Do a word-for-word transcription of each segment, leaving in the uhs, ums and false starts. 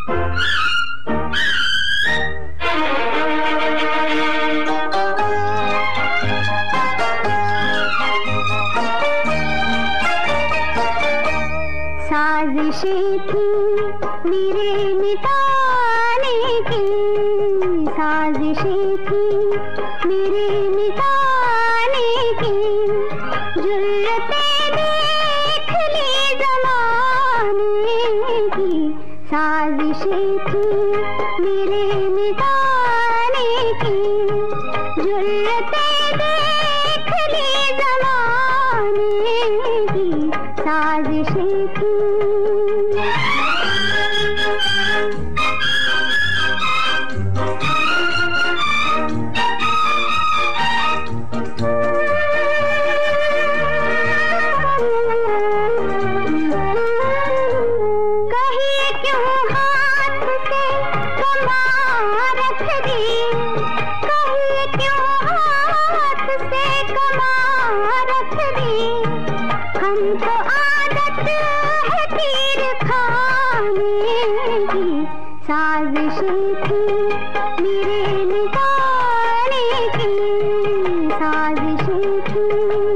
साजिशें थी मेरे मिटाने की, साजिशें थी मेरे मिटाने की, जुर्रतें देख ली ज़माने की। साजिशें थी मेरे मिटाने की, जुर्रतें देख ली ज़माने की। साजिशें थी हमको आदत है तीर खाने की। साजिशें थी मेरे निकालने की, साजिशें थी।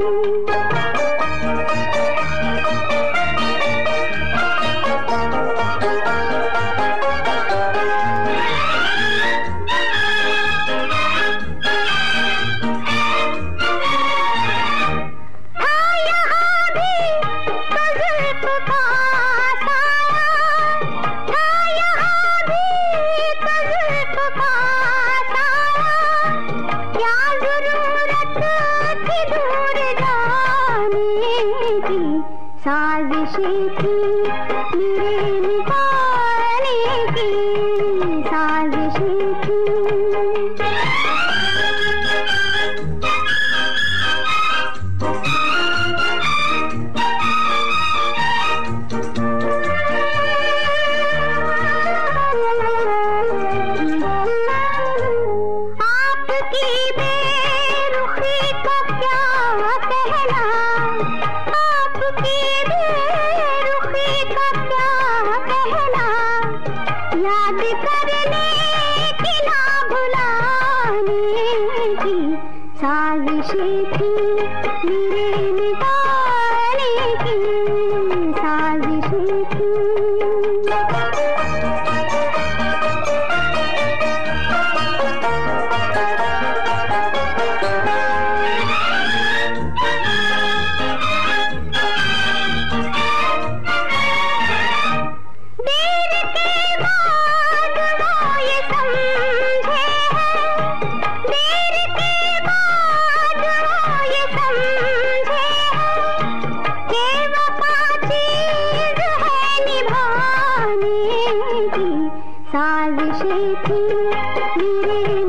साजिशें थी मेरे निकालने की, साजिशें थी। आपकी बेरुखी का क्या कहना, आपकी बेरुखी का क्या कहना, याद करने की ना भुलाने की। साजिशें थी मेरे निकालने की, साजिशें थी। साजिशें थी मेरे